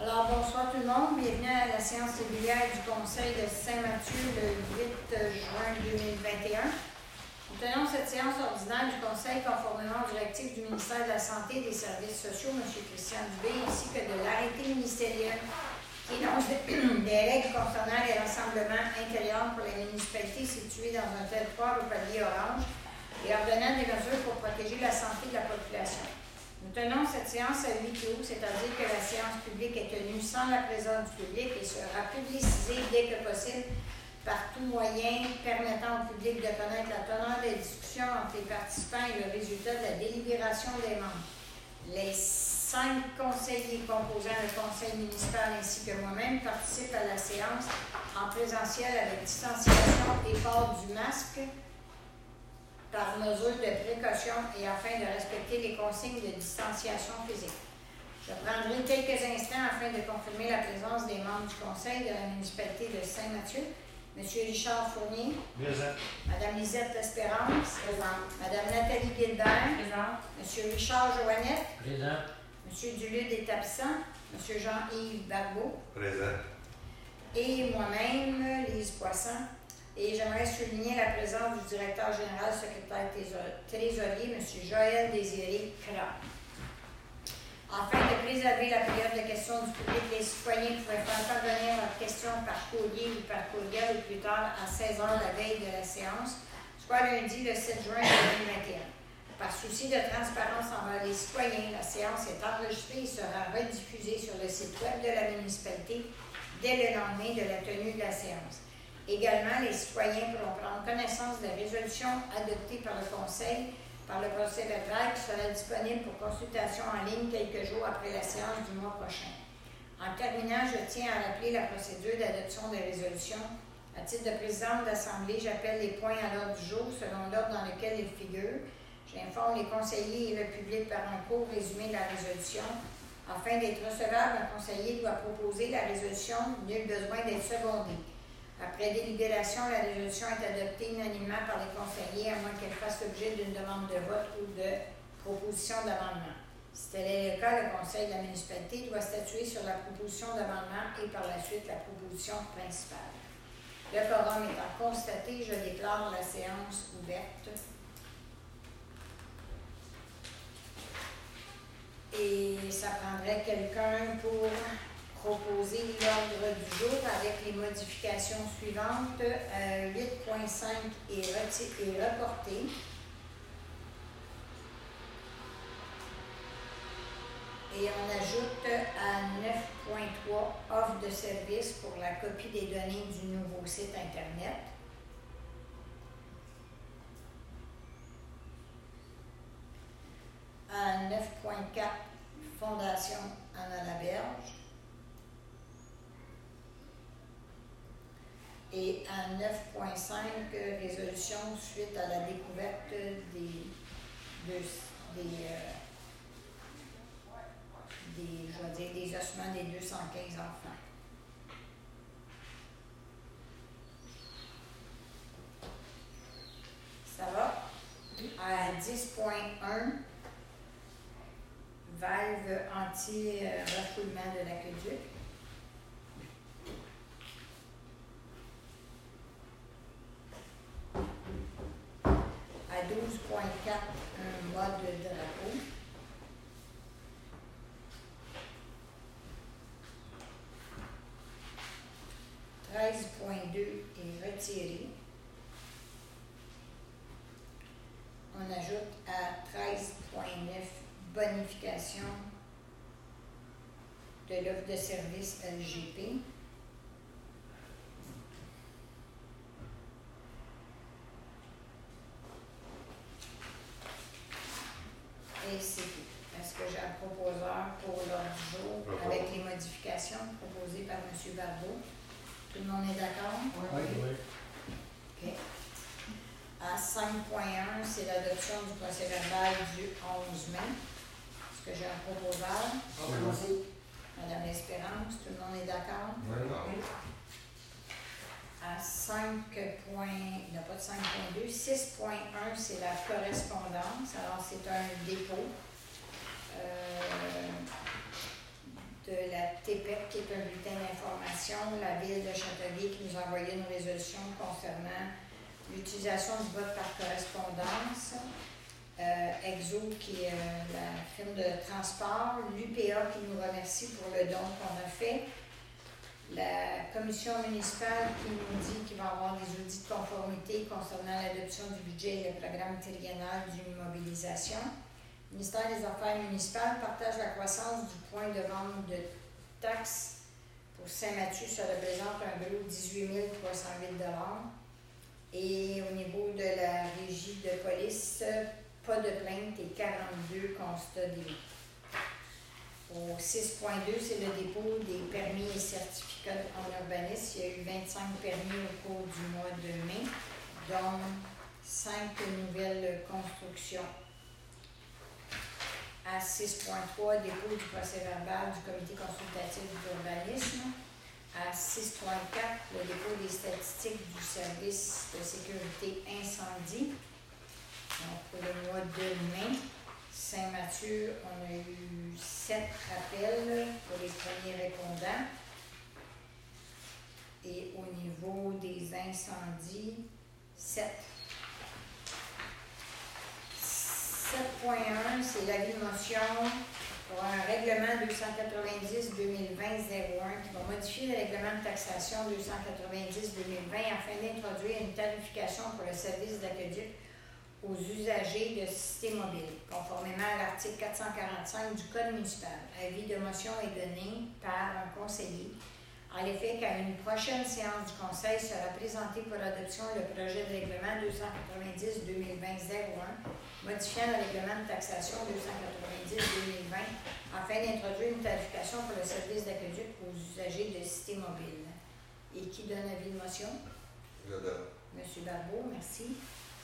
Alors, bonsoir tout le monde. Bienvenue à la séance régulière du Conseil de Saint-Mathieu le 8 juin 2021. Nous tenons cette séance ordinaire du Conseil conformément aux directives du ministère de la Santé et des Services sociaux, M. Christian Dubé, ainsi que de l'arrêté ministériel qui énonce des règles concernant les rassemblements intérieurs pour les municipalités situées dans un territoire au palier orange et ordonnant des mesures pour protéger la santé de la population. Nous tenons cette séance à huis clos, c'est-à-dire que la séance publique est tenue sans la présence du public et sera publicisée dès que possible par tout moyen permettant au public de connaître la teneur des discussions entre les participants et le résultat de la délibération des membres. Les 5 conseillers composant le conseil municipal ainsi que moi-même participent à la séance en présentiel avec distanciation et port du masque par mesure de précaution et afin de respecter les consignes de distanciation physique. Je prendrai quelques instants afin de confirmer la présence des membres du conseil de la municipalité de Saint-Mathieu. M. Richard Fournier. Présent. Mme Lisette Espérance. Présent. Mme Nathalie Guilbert. Présent. M. Richard Joannette. Présent. M. Duluth est absent. M. Jean-Yves Barbeau. Présent. Et moi-même, Lise Poisson. Et j'aimerais souligner la présence du directeur général, secrétaire trésorier, M. Joël Désiré Cra. Afin de préserver la période de questions du public, les citoyens pourraient faire parvenir leurs questions par courrier ou par courriel au plus tard à 16h la veille de la séance, soit lundi le 7 juin 2021. Par souci de transparence envers les citoyens, la séance est enregistrée et sera rediffusée sur le site web de la municipalité dès le lendemain de la tenue de la séance. Également, les citoyens pourront prendre connaissance des résolutions adoptées par le Conseil par le procès verbal qui sera disponible pour consultation en ligne quelques jours après la séance du mois prochain. En terminant, je tiens à rappeler la procédure d'adoption des résolutions. À titre de présidente de l'Assemblée, j'appelle les points à l'ordre du jour selon l'ordre dans lequel ils figurent. J'informe les conseillers et le public par un court résumé de la résolution. Afin d'être recevable, un conseiller doit proposer la résolution, nul besoin d'être secondé. Après délibération, la résolution est adoptée unanimement par les conseillers, à moins qu'elle fasse l'objet d'une demande de vote ou de proposition d'amendement. Si tel est le cas, le conseil de la municipalité doit statuer sur la proposition d'amendement et par la suite la proposition principale. Le quorum étant constaté, je déclare la séance ouverte. Et ça prendrait quelqu'un pour proposer l'ordre du jour avec les modifications suivantes. 8.5 est reporté. Et on ajoute à 9.3 offre de service pour la copie des données du nouveau site Internet. À 9.4 Fondation Anna Laberge. Et à 9.5, résolution suite à la découverte des ossements des 215 enfants. Ça va? À 10.1, valve anti-refoulement de l'aqueduc. À 12.4, un mode de drapeau. « 13.2 est retiré. On ajoute à 13.9 bonification de l'offre de service LGP. Et c'est tout. Est-ce que j'ai un proposeur pour l'ordre du jour avec les modifications proposées par M. Barbeau? Tout le monde est d'accord? Oui. OK. À 5.1, c'est l'adoption du procès verbal du 11 mai. Est-ce que j'ai un proposeur? Oui. Madame Espérance, tout le monde est d'accord? Oui. À 5. Il n'y a pas de 5.2. 6.1, c'est la correspondance. Alors, c'est un dépôt de la TPEC qui est un bulletin d'information, la Ville de Châteauguay qui nous a envoyé une résolution concernant l'utilisation du vote par correspondance, Exo qui est la firme de transport, l'UPA qui nous remercie pour le don qu'on a fait, la commission municipale qui nous dit qu'il va y avoir des audits de conformité concernant l'adoption du budget et le programme triennal d'immobilisation. Le ministère des Affaires municipales partage la croissance du point de vente de taxes pour Saint-Mathieu. Ça représente un gros 18 308 $. Et au niveau de la régie de police, pas de plainte et 42 constats d'élu. Au 6.2, c'est le dépôt des permis et certificats en urbanisme. Il y a eu 25 permis au cours du mois de mai, dont 5 nouvelles constructions. À 6.3, dépôt du procès-verbal du comité consultatif d'urbanisme. À 6.4, le dépôt des statistiques du service de sécurité incendie. Donc, pour le mois de mai, Saint-Mathieu, on a eu 7 appels pour les premiers répondants. Et au niveau des incendies, 7. 7.1, c'est l'avis de motion pour un règlement 290-2020-01 qui va modifier le règlement de taxation 290-2020 afin d'introduire une tarification pour le service d'aqueduc aux usagers de système mobile, conformément à l'article 445 du Code municipal. Avis de motion est donné par un conseiller. En effet, qu'à une prochaine séance du Conseil sera présenté pour adoption le projet de règlement 290-2020-01 modifiant le règlement de taxation 290-2020 afin d'introduire une tarification pour le service d'aqueduc aux usagers de cité mobile. Et qui donne avis de motion? Je donne. Monsieur Barbeau, merci.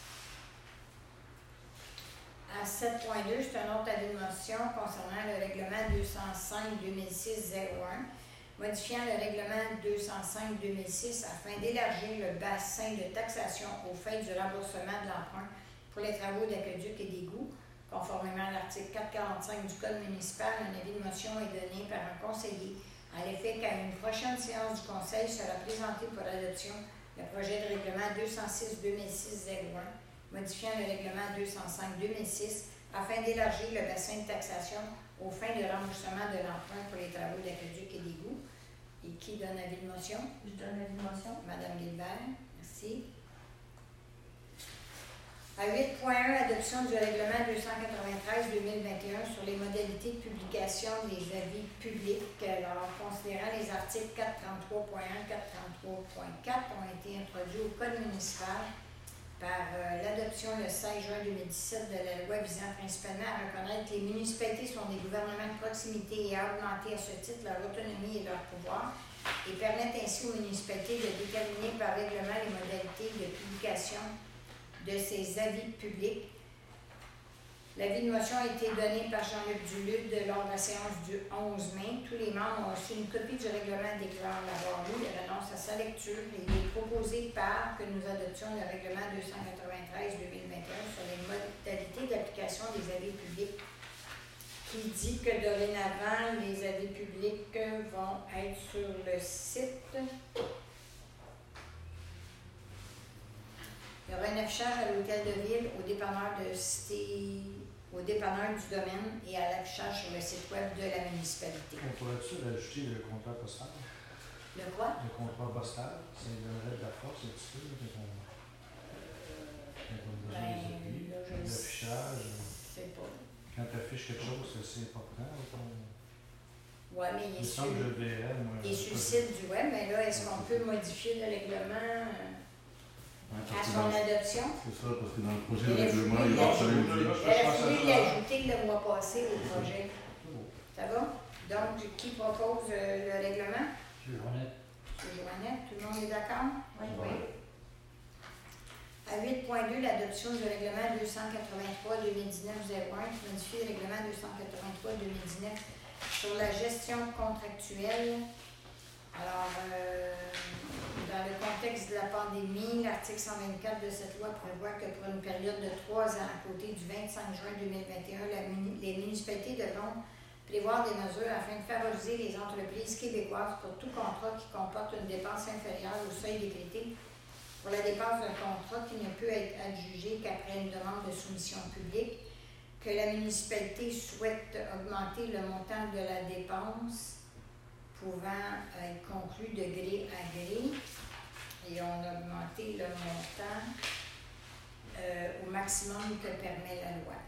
À 7.2, c'est un autre avis de motion concernant le règlement 205-2006-01 modifiant le règlement 205-2006 afin d'élargir le bassin de taxation au fait du remboursement de l'emprunt pour les travaux d'aqueduc et d'égouts. Conformément à l'article 445 du Code municipal, un avis de motion est donné par un conseiller. À l'effet qu'à une prochaine séance du Conseil sera présenté pour adoption le projet de règlement 206-2006-01 modifiant le règlement 205-2006 afin d'élargir le bassin de taxation aux fins de remboursement de l'emprunt pour les travaux d'aqueduc et d'égouts. Et qui donne avis de motion? Je donne l'avis de motion. Madame Guilbert, merci. À 8.1, adoption du règlement 293-2021 sur les modalités de publication des avis publics. Alors, considérant les articles 433.1 et 433.4 ont été introduits au Code municipal par l'adoption le 16 juin 2017 de la loi visant principalement à reconnaître que les municipalités sont des gouvernements de proximité et à augmenter à ce titre leur autonomie et leur pouvoir et permettre ainsi aux municipalités de déterminer par règlement les modalités de publication de ces avis publics. L'avis de motion a été donné par Jean-Luc Duluth lors de la séance du 11 mai. Tous les membres ont reçu une copie du règlement déclarant l'avoir lu. Il renonce à sa lecture. Il est proposé par que nous adoptions le règlement 293-2021 sur les modalités d'application des avis publics qui dit que dorénavant, les avis publics vont être sur le site. Il y aura un affichage à l'hôtel de ville, au dépanneur de cité, au dépanneur du domaine et à l'affichage sur le site web de la municipalité. On pourrait-tu rajouter le comptoir postal? Le quoi? Le comptoir postal, ça lui donnerait de la force un petit peu, l'affichage. C'est pas. Quand tu affiches quelque chose, c'est important. Oui, mais il est sur le site du web, mais là, est-ce qu'on peut modifier le règlement à son adoption? C'est ça, parce que dans le projet de règlement, il y aura fallu l'ajouter le mois passé au projet. Ça va? Donc, qui propose le règlement? M. Joannette. M. Joannette, tout le monde est d'accord? Oui. À 8.2, l'adoption du règlement 283-2019-01 qui modifie le règlement 283-2019 sur la gestion contractuelle. Alors, dans le contexte de la pandémie, l'article 124 de cette loi prévoit que pour une période de 3 ans, à côté du 25 juin 2021, les municipalités devront prévoir des mesures afin de favoriser les entreprises québécoises pour tout contrat qui comporte une dépense inférieure au seuil décrété pour la dépense d'un contrat qui ne peut être adjugé qu'après une demande de soumission publique, que la municipalité souhaite augmenter le montant de la dépense pouvant être conclu de gré à gré, et on a augmenté le montant au maximum que permet la loi.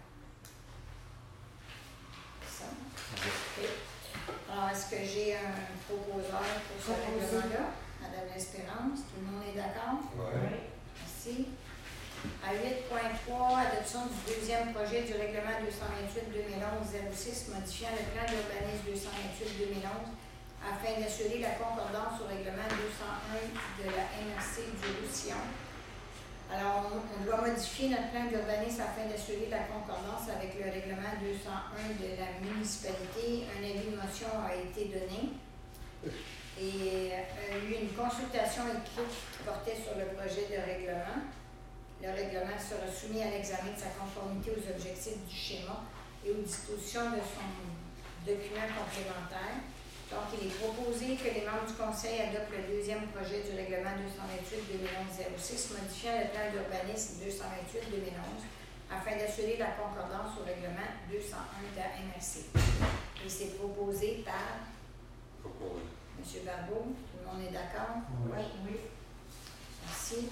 Ça. Okay. Alors, est-ce que j'ai un proposeur pour ce règlement-là? Madame L'Espérance, tout le monde est d'accord? Oui. Merci. À 8.3, adoption du deuxième projet du règlement 228-2011-06 modifiant le plan d'urbanisme 228-2011 afin d'assurer la concordance au règlement 201 de la MRC du Roussillon. Alors, on doit modifier notre plan d'urbanisme afin d'assurer la concordance avec le règlement 201 de la municipalité. Un avis de motion a été donné et il y a eu une consultation écrite qui portait sur le projet de règlement. Le règlement sera soumis à l'examen de sa conformité aux objectifs du schéma et aux dispositions de son document complémentaire. Donc, il est proposé que les membres du Conseil adoptent le deuxième projet du règlement 228-2011-06 modifiant le plan d'urbanisme 228-2011 afin d'assurer la concordance au règlement 201 de la MRC. Et c'est proposé par M. Barbeau. Tout le monde est d'accord? Oui. Oui. Merci.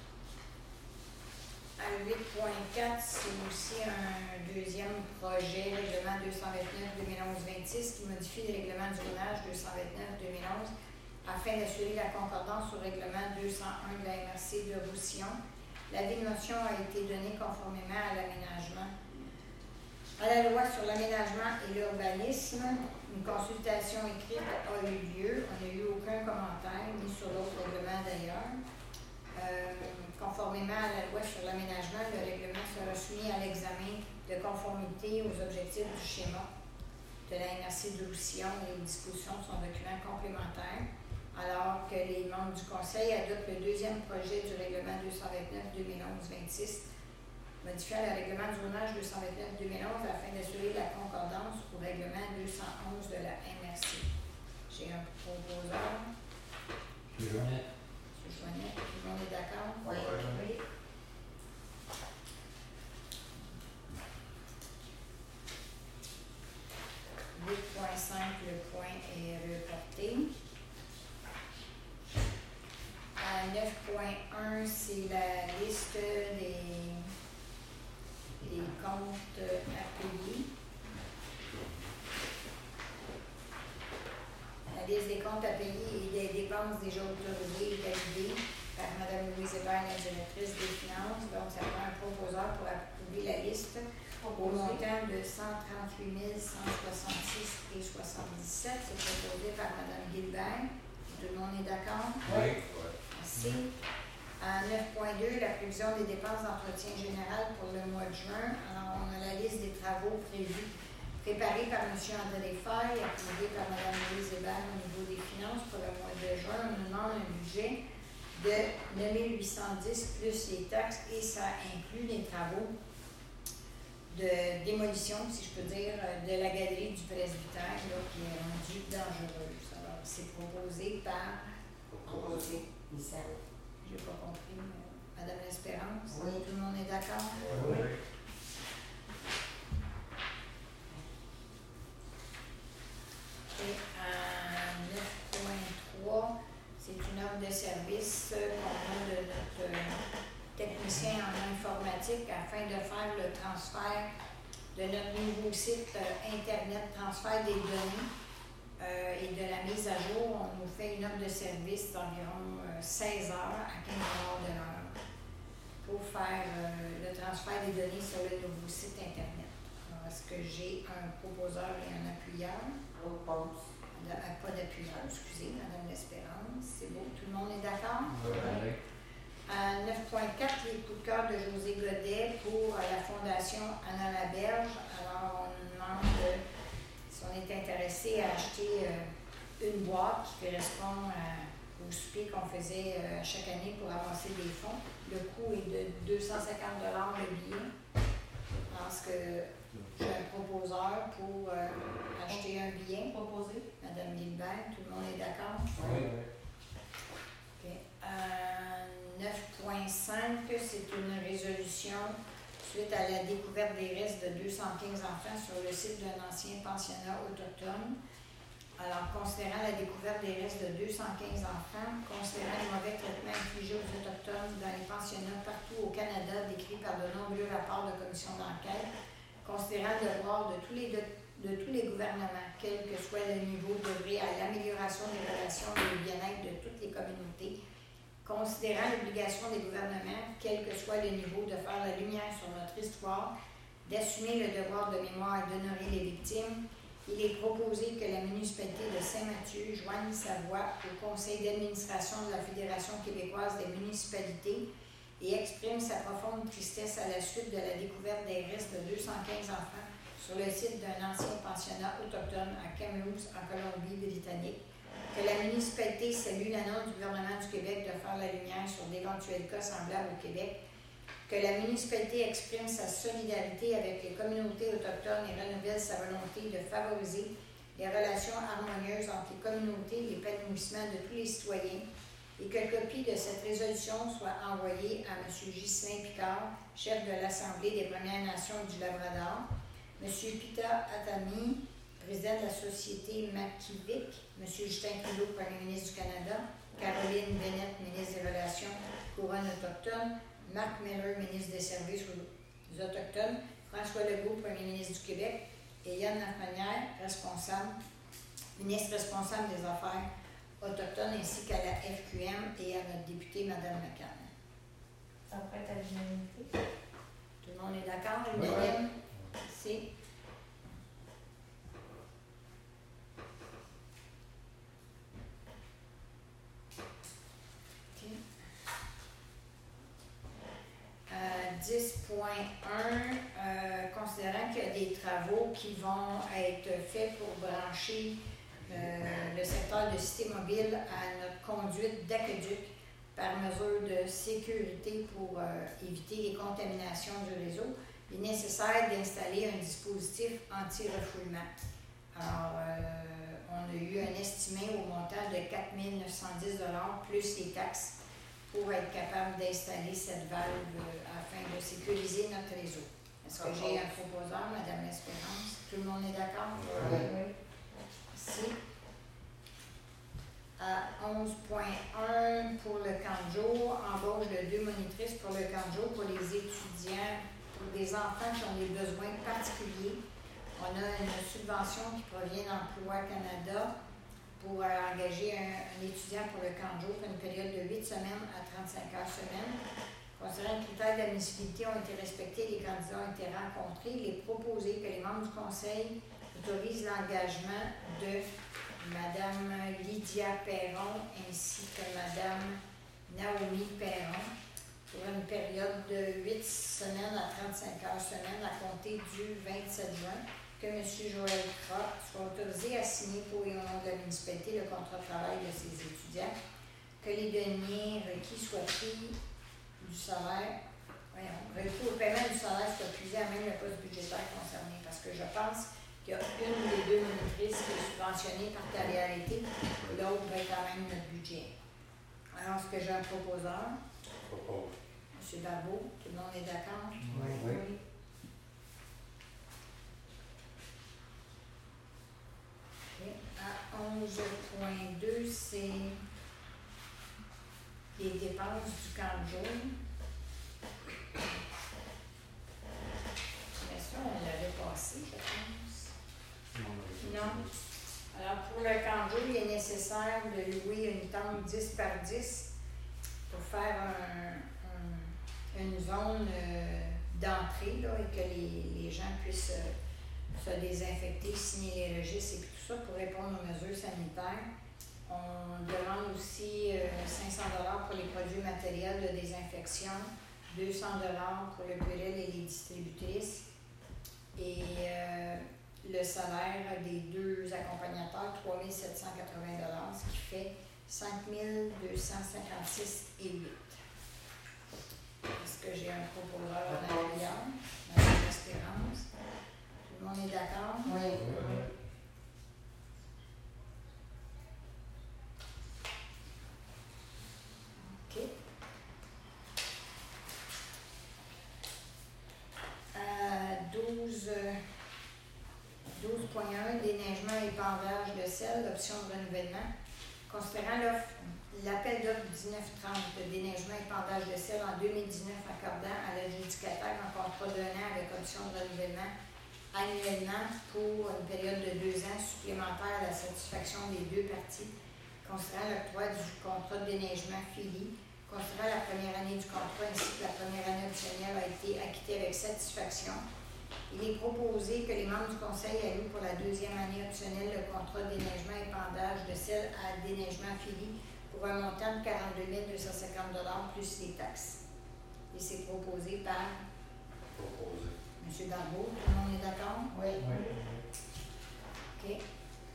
À 8.4, c'est aussi un deuxième projet, règlement 229-2011-26, qui modifie le règlement du zonage 229-2011 afin d'assurer la concordance au règlement 201 de la MRC de Roussillon. L'avis de motion a été donné conformément à l'aménagement. À la loi sur l'aménagement et l'urbanisme, une consultation écrite a eu lieu. On n'a eu aucun commentaire, ni sur l'autre règlement d'ailleurs. Conformément à la loi sur l'aménagement, le règlement sera soumis à l'examen de conformité aux objectifs du schéma de la MRC de Roussillon et aux dispositions de son document complémentaire, alors que les membres du Conseil adoptent le deuxième projet du règlement 229-2011-26, modifiant le règlement du zonage 229-2011 afin d'assurer la concordance au règlement 211 de la MRC. J'ai un proposeur. Joannette. Joannette, tout le monde est d'accord? Oui. Oui. « 8.5, le point est reporté. À 9.1, c'est la liste des comptes à payer. La liste des comptes à payer et des dépenses déjà autorisées et validées par Mme Louise Hébert, la directrice des finances. Donc, ça prend un proposeur pour approuver la liste au montant de 138 166 et 77. C'est proposé par Mme Guilbert. Tout le monde est d'accord? Oui. Merci. À 9.2, la prévision des dépenses d'entretien général pour le mois de juin. Alors, on a la liste des travaux prévus. Préparé par M. André Faye, approuvé par Mme Louise Hébert au niveau des finances pour le mois de juin, on nous demande un budget de 9 810 plus les taxes et ça inclut les travaux de démolition, si je peux dire, de la galerie du presbytère là, qui est rendue dangereuse. Alors, c'est proposé par... Proposé. J'ai pas compris, mais Madame L'Espérance. Oui. Tout le monde est d'accord? Oui. Et à 9.3, c'est une offre de service qu'on a de notre technicien en informatique afin de faire le transfert de notre nouveau site Internet, transfert des données et de la mise à jour. On nous fait une offre de service d'environ 16 heures à 15 $ de l'heure pour faire le transfert des données sur le nouveau site Internet. Alors, est-ce que j'ai un proposeur et un appuyeur? Pas d'appuyeur, excusez, Madame L'Espérance. C'est beau, tout le monde est d'accord? Oui. À 9.4, les coups de cœur de José Godet pour la Fondation Anna Laberge. Alors, on nous demande si on est intéressé à acheter une boîte qui correspond au souper qu'on faisait chaque année pour avancer des fonds. Le coût est de 250 $ le billet. Parce que J'ai un proposeur pour acheter un billet. Proposé. Madame Guilbert, tout le monde est d'accord? Oui. Okay. 9.5, c'est une résolution suite à la découverte des restes de 215 enfants sur le site d'un ancien pensionnat autochtone. Alors, considérant la découverte des restes de 215 enfants, considérant les mauvais traitements infligés aux Autochtones dans les pensionnats partout au Canada, décrits par de nombreux rapports de commissions d'enquête, considérant le devoir de tous les gouvernements, quel que soit le niveau, d'œuvrer à l'amélioration des relations et du bien-être de toutes les communautés, considérant l'obligation des gouvernements, quel que soit le niveau, de faire la lumière sur notre histoire, d'assumer le devoir de mémoire et d'honorer les victimes, il est proposé que la municipalité de Saint-Mathieu joigne sa voix au conseil d'administration de la Fédération québécoise des municipalités et exprime sa profonde tristesse à la suite de la découverte des restes de 215 enfants sur le site d'un ancien pensionnat autochtone à Kamloops, en Colombie-Britannique, que la municipalité salue l'annonce du gouvernement du Québec de faire la lumière sur d'éventuels cas semblables au Québec, que la municipalité exprime sa solidarité avec les communautés autochtones et renouvelle sa volonté de favoriser les relations harmonieuses entre les communautés et l'épanouissement de tous les citoyens, et que copie de cette résolution soit envoyée à M. Ghislain Picard, chef de l'Assemblée des Premières Nations du Labrador, M. Pita Atami, président de la Société Makivik, M. Justin Trudeau, Premier ministre du Canada, Caroline Bennett, ministre des Relations couronne autochtone, Marc Miller, ministre des Services aux Autochtones, François Legault, Premier ministre du Québec, et Yann Lafrenière, ministre responsable des Affaires autochtones, ainsi qu'à la FQM et à notre députée, Mme McCann. Ça pourrait être à l'unanimité. Tout le monde est d'accord? Oui. Unanime? C'est. OK. 10.1, considérant qu'il y a des travaux qui vont être faits pour brancher le secteur de cité mobile à notre conduite d'aqueduc par mesure de sécurité pour éviter les contaminations du réseau, il est nécessaire d'installer un dispositif anti-refoulement. Alors, on a eu un estimé au montant de 4 910 $ plus les taxes pour être capable d'installer cette valve afin de sécuriser notre réseau. Est-ce que j'ai un proposeur, Mme L'Espérance? Tout le monde est d'accord? Oui. Merci. À 11.1 pour le camp de jour, embauche de 2 monitrices pour le camp de jour pour les étudiants, pour des enfants qui ont des besoins particuliers. On a une subvention qui provient d'Emploi Canada pour engager un étudiant pour le camp de jour pour une période de 8 semaines à 35 heures semaine. Considérant que les critères d'admissibilité ont été respectés, les candidats ont été rencontrés, il est proposé que les membres du conseil autorisent l'engagement de Mme Lydia Perron ainsi que Mme Naomi Perron pour une période de 8 semaines à 35 heures semaine à compter du 27 juin, que M. Joël Croix soit autorisé à signer pour et au nom de la municipalité le contrat de travail de ses étudiants, que les deniers requis soient pris du salaire, requis au paiement du salaire soit puisé à même le poste budgétaire concerné, parce que je pense qu'il y a une des 2 monitrices qui est subventionnée par réalité, l'autre va être quand même notre budget. Alors, est-ce que j'ai un proposeur? M. Barbeau, tout le monde est d'accord? Oui. Okay. À 11.2, c'est les dépenses du camp de jour. Mais ça, on l'avait passé, je pense. Non. Alors, pour le camp de jour, il est nécessaire de louer une tente 10 par 10 pour faire une zone d'entrée là, et que les gens puissent se désinfecter, signer les registres et puis tout ça pour répondre aux mesures sanitaires. On demande aussi 500 $ pour les produits matériels de désinfection, 200 $ pour le purel et les distributrices et le salaire des 2 accompagnateurs, 3 780 $, ce qui fait 5 256 et 8. Est-ce que j'ai un proposeur en arrière? Mme Espérance. le monde est d'accord? Oui. OK. 12.1, déneigement et épandage de sel, option de renouvellement. Considérant l'appel d'offres 1930 de déneigement et épandage de sel en 2019 accordant à l'adjudicataire un contrat d'1 an avec option de renouvellement annuellement pour une période de 2 ans supplémentaire à la satisfaction des deux parties. Considérant l'octroi du contrat de déneigement fini, considérant la première année du contrat ainsi que la première année optionnelle a été acquittée avec satisfaction, il est proposé que les membres du conseil allouent pour la deuxième année optionnelle le contrat de déneigement et épandage de sel à déneigement fini pour un montant de 42 250 $ plus les taxes. Et c'est proposé par M. Barbeau. Tout le monde est d'accord? Oui. OK.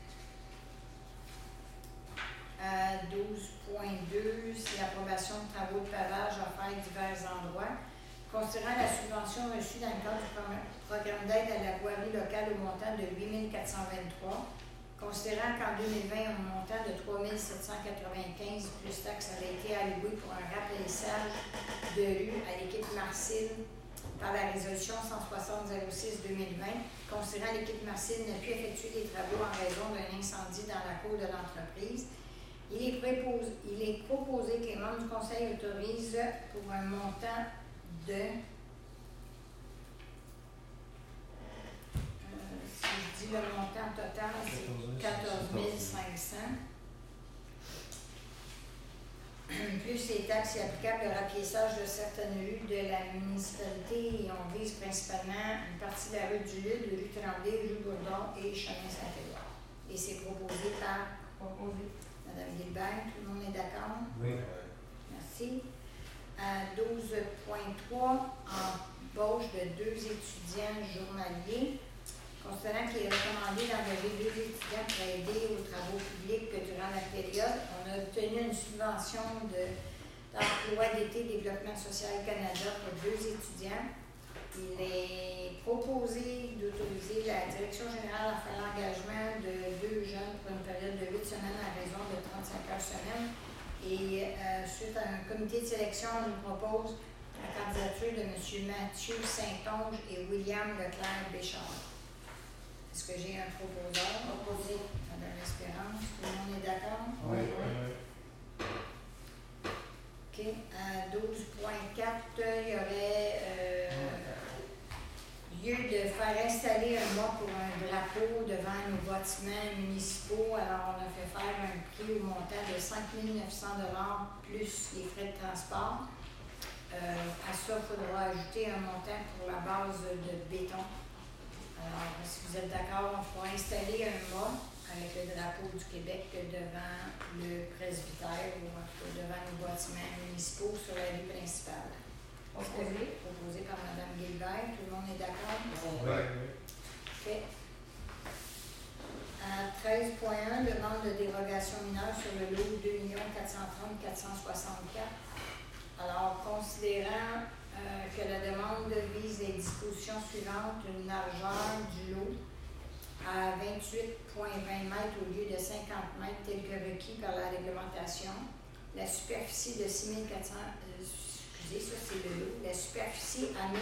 12.2, c'est l'approbation de travaux de pavage à faire à divers endroits. Considérant la subvention reçue dans le cadre du programme d'aide à la voirie locale au montant de 8 423, considérant qu'en 2020, un montant de 3 795 plus taxes avait été alloué pour un remplissage de rue à l'équipe Marcille par la résolution 160-06-2020, considérant l'équipe Marcille n'a pu effectuer des travaux en raison d'un incendie dans la cour de l'entreprise, il est proposé que les membres du conseil autorisent pour un montant de, si je dis le montant total, c'est 14 500, plus les taxes applicables au rapiessage de certaines rues de la municipalité, et on vise principalement une partie de la rue du Lude, rue Tremblay, rue Bourdon et chemin Saint-Édouard. Et c'est proposé par Mme Gilbert. Tout le monde est d'accord? Oui. Merci. 12.3, embauche de 2 étudiants journaliers. Considérant qu'il est recommandé d'engager 2 étudiants pour aider aux travaux publics durant la période, on a obtenu une subvention d'emploi d'été Développement social Canada pour 2 étudiants. Il est proposé d'autoriser la Direction générale à faire l'engagement de 2 jeunes pour une période de 8 semaines à raison de 35 heures semaine. Et suite à un comité de sélection, on nous propose la candidature de M. Mathieu Saint-Onge et William Leclerc-Béchard. Est-ce que j'ai un proposeur? Proposé. Madame Espérance, tout le monde est d'accord? Oui. OK. À 12.4, il y aurait lieu de faire installer un mât pour un drapeau devant nos bâtiments municipaux. Alors, on a fait faire un prix au montant de 5 900 $ plus les frais de transport. À ça, il faudra ajouter un montant pour la base de béton. Alors, si vous êtes d'accord, on pourra installer un mât avec le drapeau du Québec devant le presbytère ou devant nos bâtiments municipaux sur la rue principale. Proposé par Mme Gilbert. Tout le monde est d'accord? Oui. OK. À 13.1, demande de dérogation mineure sur le lot 2 430 464. Alors, considérant que la demande vise les dispositions suivantes, une largeur du lot à 28,20 mètres au lieu de 50 mètres tel que requis par la réglementation, la superficie de 6 400, ça c'est le lot, la superficie à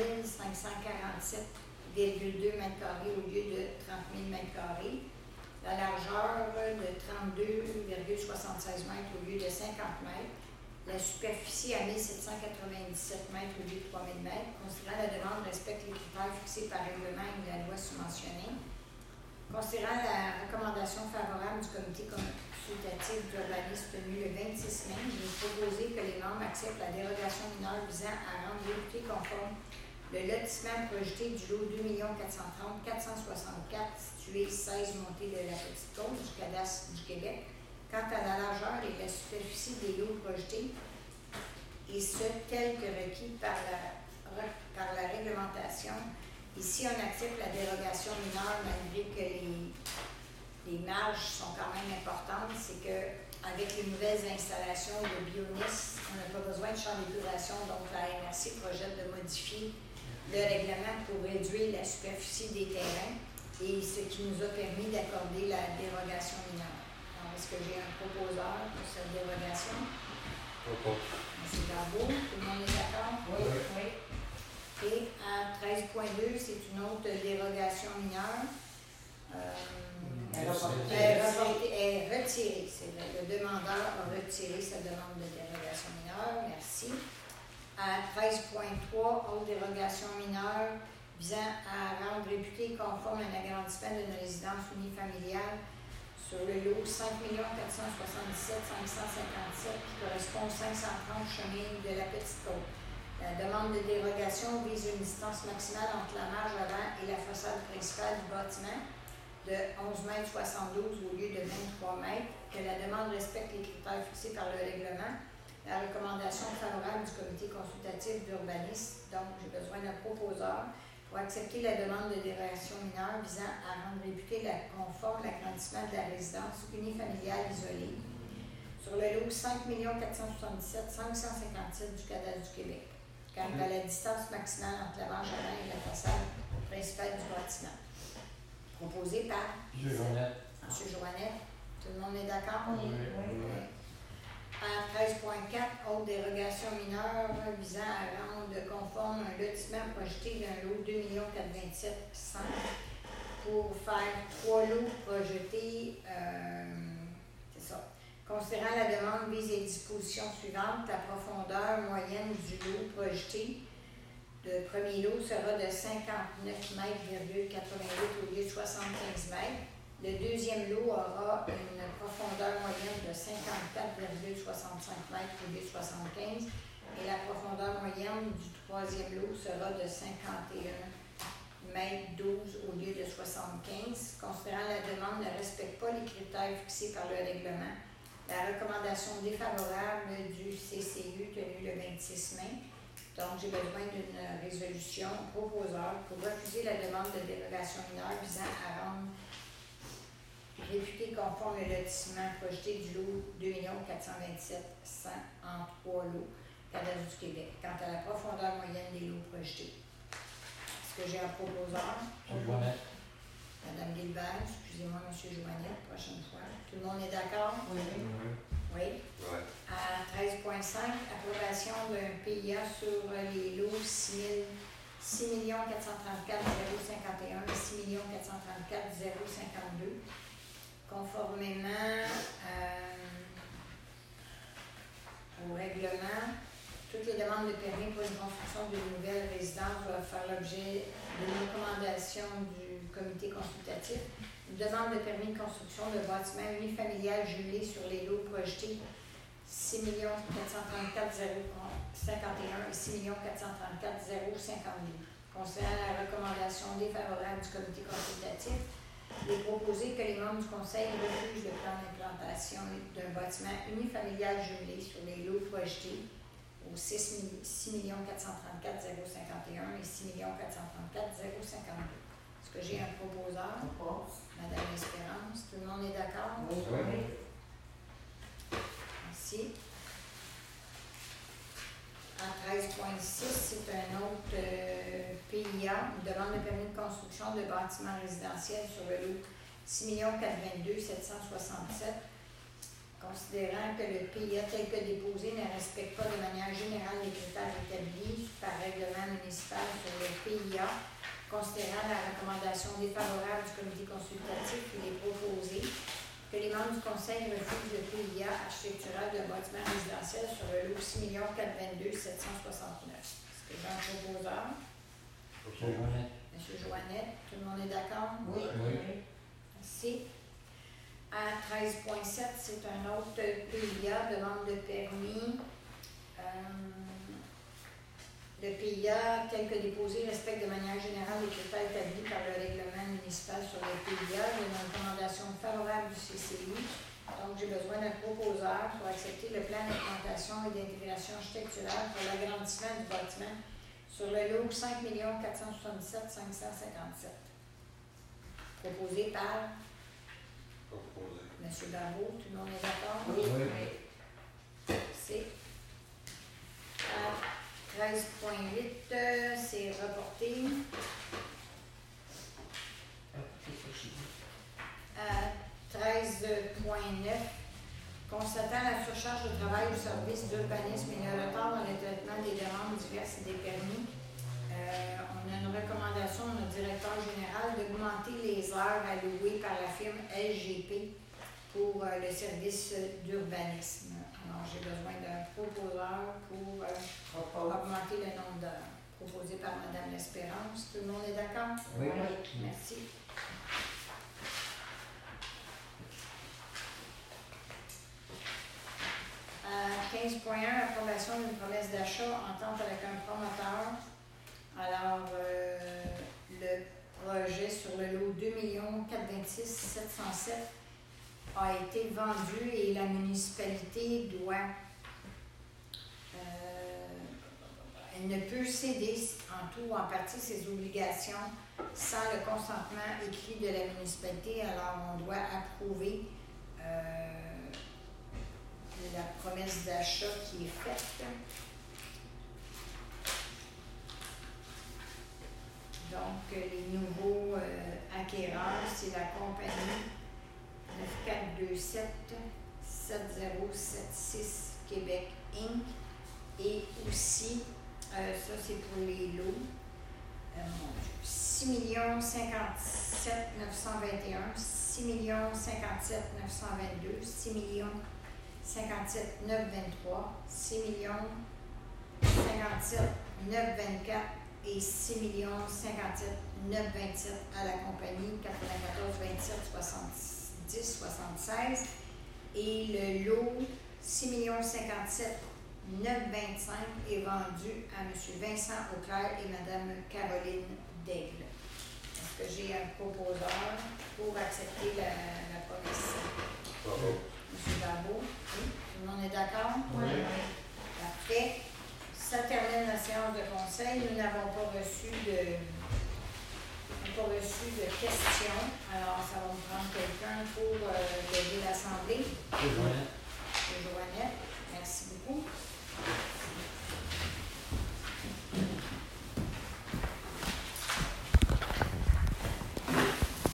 1547,2 m² au lieu de 30 000 m², la largeur de 32,76 m au lieu de 50 m, la superficie à 1797 m au lieu de 3000 m, considérant la demande respecte les critères fixés par règlement et la loi subventionnée. Considérant la recommandation favorable du comité consultatif d'urbanisme tenu le 26 mai, il est proposé que les membres acceptent la dérogation mineure visant à rendre l'équité conforme le lotissement projeté du lot 2 430 464 situé 16 montée de la Petite Côte du cadastre du Québec. Quant à la largeur et la superficie des lots projetés, et ce, tel que requis par la réglementation, ici on accepte la dérogation mineure malgré que les marges sont quand même importantes. C'est qu'avec les nouvelles installations de Bionis, on n'a pas besoin de champ d'épuration, donc la MRC projette de modifier le règlement pour réduire la superficie des terrains. et ce qui nous a permis d'accorder la dérogation mineure. Alors, est-ce que j'ai un proposeur pour cette dérogation? M. Darbo, tout le monde est d'accord? Oui. Oui. Et à 13.2, c'est une autre dérogation mineure. Elle Est retirée. Le demandeur a retiré sa demande de dérogation mineure. Merci. À 13.3, autre dérogation mineure visant à rendre réputé conforme un agrandissement d'une résidence unifamiliale sur le lot 5 477 557 qui correspond aux 530 chemin de la Petite-Côte. La demande de dérogation vise une distance maximale entre la marge avant et la façade principale du bâtiment de 11,72 m au lieu de 23 m, que la demande respecte les critères fixés par le règlement. La recommandation favorable du comité consultatif d'urbanisme, donc j'ai besoin d'un proposeur pour accepter la demande de dérogation mineure visant à rendre réputé conforme l'agrandissement de la résidence unifamiliale isolée sur le lot 5 477 557 du cadastre du Québec, quant à la distance maximale entre la marge avant et la façade principale du bâtiment. Proposé par M. Joannette. M. Joannette. Tout le monde est d'accord? Oui. À 13.4, autre dérogation mineure visant à rendre conforme un lotissement projeté d'un lot 2 427 100 pour faire 3 lots projetés. C'est ça. Considérant la demande, vise les dispositions suivantes. La profondeur moyenne du lot projeté. Le premier lot sera de 59,88 m au lieu de 75 m. Le deuxième lot aura une profondeur moyenne de 54,65 m au lieu de 75 et la profondeur moyenne du troisième lot sera de 51,12 m au lieu de 75. Considérant la demande ne respecte pas les critères fixés par le règlement, la recommandation défavorable du CCU tenue le 26 mai. Donc, j'ai besoin d'une résolution proposeur pour refuser la demande de dérogation mineure visant à rendre réputé conforme le lotissement projeté du lot 2 427 100 en 3 lots, cadastre du Québec, quant à la profondeur moyenne des lots projetés. Est-ce que j'ai un proposeur? M. Joannette. Madame Guilbert, excusez-moi, M. Joannette, prochaine fois. Tout le monde est d'accord? Oui. Oui. À 13.5, approbation d'un PIA sur les lots 6 434 051 et 6 434 052. Conformément au règlement, toutes les demandes de permis pour une construction d'une nouvelle résidence doivent faire l'objet d'une recommandation du comité consultatif. Une demande de permis de construction de bâtiments unifamilial jumelés sur les lots projetés 6 434 051 et 6 434 052. Concernant la recommandation défavorable du comité consultatif, il est proposé que les membres du Conseil refusent le plan d'implantation d'un bâtiment unifamilial jumelé sur les lots projetés aux 6 434 051 et 6 434 052. Est-ce que j'ai un proposeur? Madame Espérance, tout le monde est d'accord? Oui. Merci. À 13.6, c'est un autre PIA, une demande de permis de construction de bâtiments résidentiels sur le lot 6 422 767. Considérant que le PIA tel que déposé ne respecte pas de manière générale les critères établis par règlement municipal sur le PIA, considérant la recommandation défavorable du comité consultatif, il est proposé que les membres du Conseil refusent le PIA architectural d'un bâtiment résidentiel sur le lot 6 422 769. Est-ce que j'ai un proposeur? M. Joannette. M. Joannette, tout le monde est d'accord? Oui. Merci. À 13.7, c'est un autre PIA, demande de permis. Le PIA, tel que déposé, respecte de manière générale les critères établis par le règlement municipal sur le PIA. Il y a une recommandation favorable du CCI. Donc, j'ai besoin d'un proposeur pour accepter le plan d'implantation et d'intégration architecturale pour l'agrandissement du bâtiment sur le lot 5 477 557. Proposé par M. Darbo. Tout le monde est d'accord? Oui. C'est à 13.8, c'est reporté. 16.9. Constatant la surcharge de travail au service d'urbanisme et le retard dans le traitement des demandes diverses et des permis, on a une recommandation de notre directeur général d'augmenter les heures allouées par la firme LGP pour le service d'urbanisme. Alors, j'ai besoin d'un proposeur pour augmenter le nombre d'heures proposé par Mme L'Espérance. Tout le monde est d'accord? Oui. Merci. 15.1, approbation d'une promesse d'achat en entente avec un promoteur. Alors, le projet sur le lot 2 426 707 a été vendu et la municipalité doit... elle ne peut céder en tout ou en partie ses obligations sans le consentement écrit de la municipalité. Alors, on doit approuver la promesse d'achat qui est faite. Donc, les nouveaux acquéreurs, c'est la compagnie 9427 7076 Québec Inc. Et aussi, ça c'est pour les lots, 6 057 921, 6 057 922, 6 57 923, 6 57 924 et 6 57 927 à la compagnie 94 27 70 76 et le lot 6 57 925 est vendu à M. Vincent Auclair et Mme Caroline Daigle. Est-ce que j'ai un proposeur pour accepter la promesse? Bravo. M. Barbeau, oui, tout le monde est d'accord? Oui. Parfait. Ça termine la séance de conseil. Nous n'avons pas reçu de questions. Alors, ça va me prendre quelqu'un pour lever l'Assemblée. Joannette. Joannette, merci beaucoup.